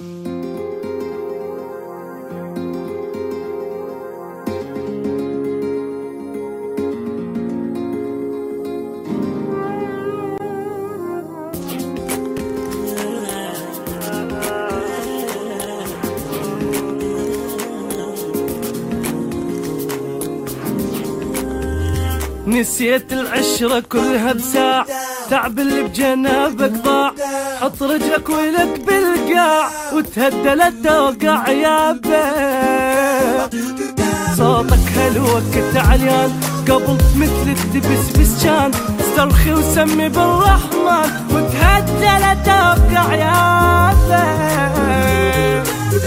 نسيت العشرة كلها بساع، تعب اللي بجنابك ضاع، حط رجلك ولك بالقاع وتهدى لا توقع يا بيه. صوتك هالوقت عليان قبل مثل الدبس كان، استرخي وسمي بالرحمن وتهدى لا توقع يا بيه.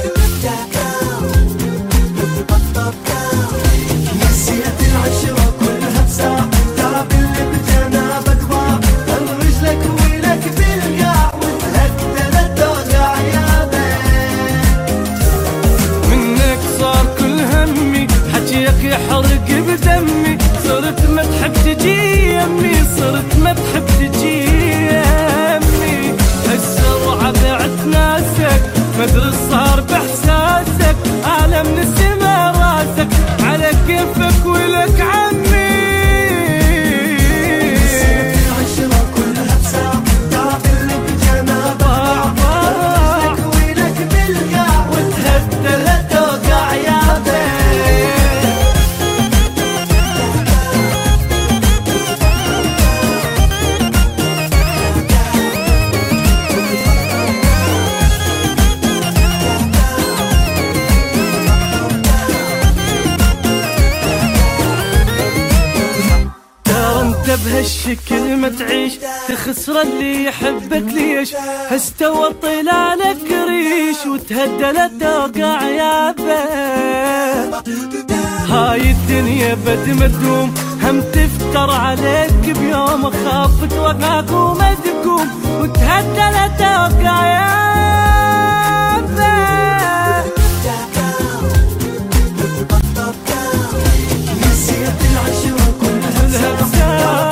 نسيت العشرة كلها بساع، تعب اللي بجنابك ضاع، خل رجلك ويلك بالقاع وتهدى لا توقع يا بيه. منك صار كل همي، حكيك يحرق بدمي، صرت ما تحب تجي يمي، صرت ما تحب تجي يمي. السرعة بعت ناسك، مدري صار باحساسك، عالم نسمع راسك على كيفك ولك عمي. نسيت العشرة كلها بساع، تعب اللي بجنابك ضاع، خل رجلك ويلك بالقاع وتهدى لا توقع يا بيه. بهالشكل ما تعيش، تخسر اللي يحبك ليش، هستوى طلالك ريش وتهدى لا توقع يا بيه. هاي الدنيا بد ما تدوم، هم تفتر عليك بيوم، خاف توقعك وما تقوم وتهدى لا توقع يا بيه. نسيت العشرة كلها بساع،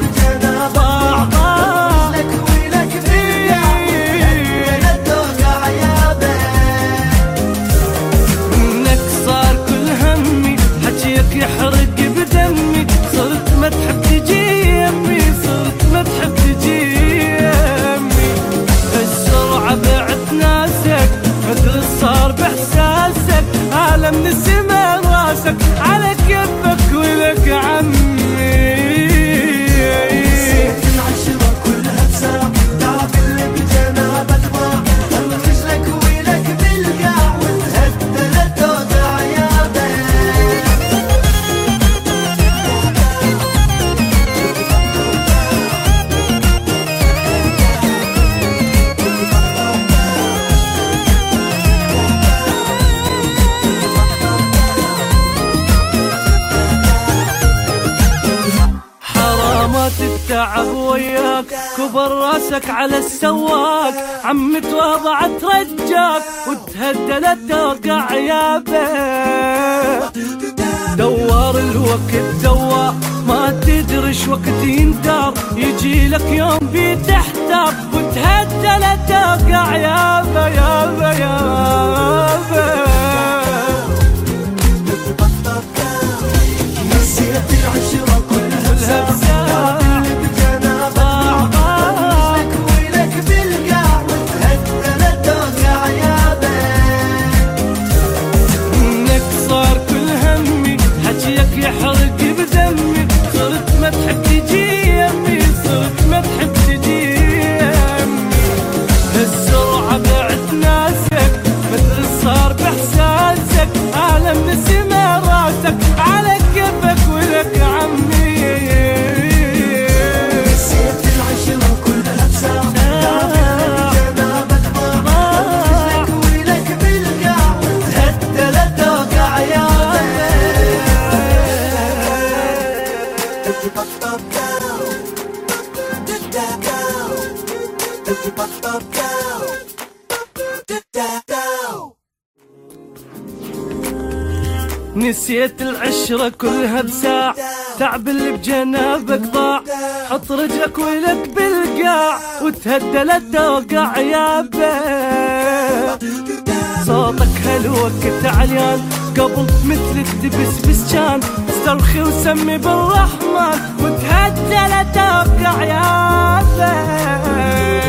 يحرق بدمي، صرت ما تحب تجي يمي، صرت ما تحب تجي يمي. السرعة بعت ناسك، مدري صار باحساسك، عالم نسمع راسك على كيفك ولك عمي. نسيت العشرة كلها بساع، تعب اللي بجنابك ضاع، خل رجلك ويلك بالقاع وتهدى لا توقع يا بيه. التعب وياك، كبر راسك على السواق، عمي تواضع ترجاك وتهدى لا توقع يا بيه. دوار الوقت دوار، ما تدري شو وقت يندار، يجي لك يوم بتحتار وتهدى لا توقع يا بيه يا بيه يا بيه. نسيت العشرة كلها بساع، يحرق بدمي، صرت ما تحب تجي يمي، صرت ما تحب تجي يمي. السرعة بعت ناسك، مدري صار باحساسك، عالم نسمع راسك على كيفك ولك عمي. نسيت العشرة كلها بساع، تعب اللي بجنابك ضاع، خل رجلك ويلك بالقاع وتهدى لا توقع يا بيه. نسيت العشرة كلها بساع، تعب اللي بجنابك ضاع، حط رجلك ولك بالقاع وتهدى لا توقع يا بيه. نشاطك هالوقت عريان، قبل مثل الدبس كان استرخي وسمي بالرحمن، وتهدى لا توقع يا بيه.